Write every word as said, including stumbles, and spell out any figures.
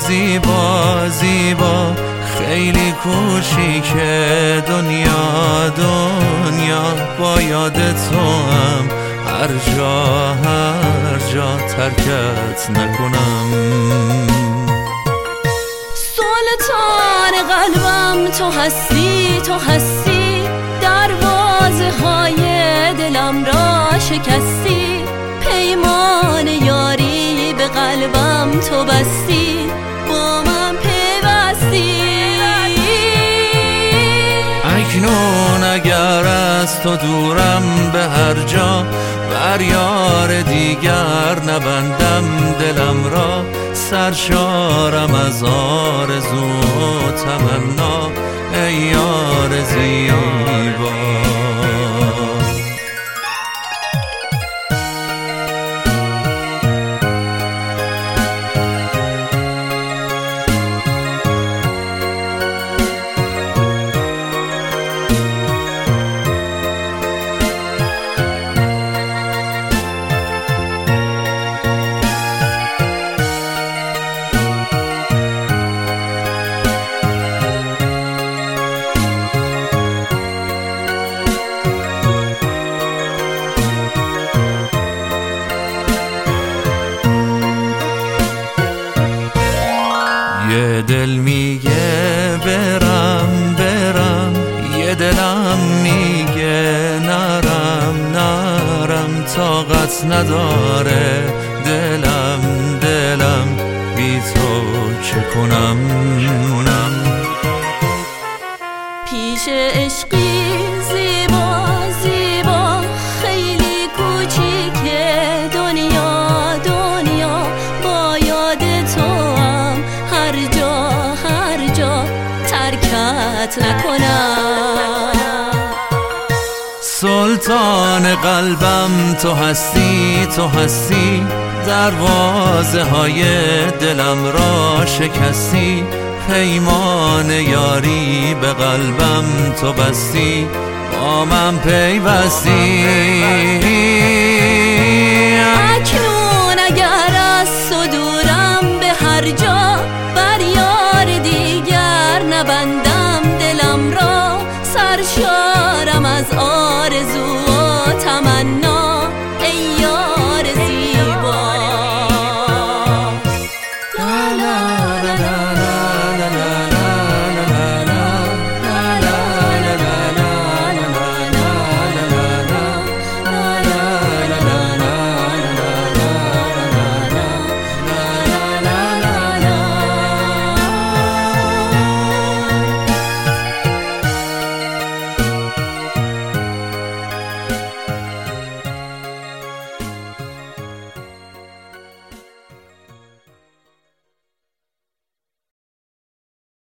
زیبا زیبا خیلی کوچیکه دنیا دنیا با یاد تو هم هر جا هر جا ترکت نکنم. سلطان قلبم تو هستی تو هستی، دروازه های دلم را شکستی، پیمان یاری به قلبم تو بستی، با من پیوستی. اکنون اگر از تو دورم به هر جا، بر یار دیگر نبندم دلم را، سرشارم از آرزو و تمنا ای یار زیبا. یه دل میگه برم برم، یه دلم میگه نرم نرم، طاقت نداره دلم دلم بی تو چه کنم. پیش عشقی زیبا زیبا خیلی کوچیکه دنیا دنیا، با یاد تو هم هر جا هر جا ترکت نکنم. سلطان قلبم تو هستی تو هستی، دروازه های دلم را شکستی، پیمان یاری به قلبم تو بستی، با من پیوستی. اکنون اگر از تو دورم به هر جا، بر یار دیگر نبندم دلم را، سرشارم از آرزو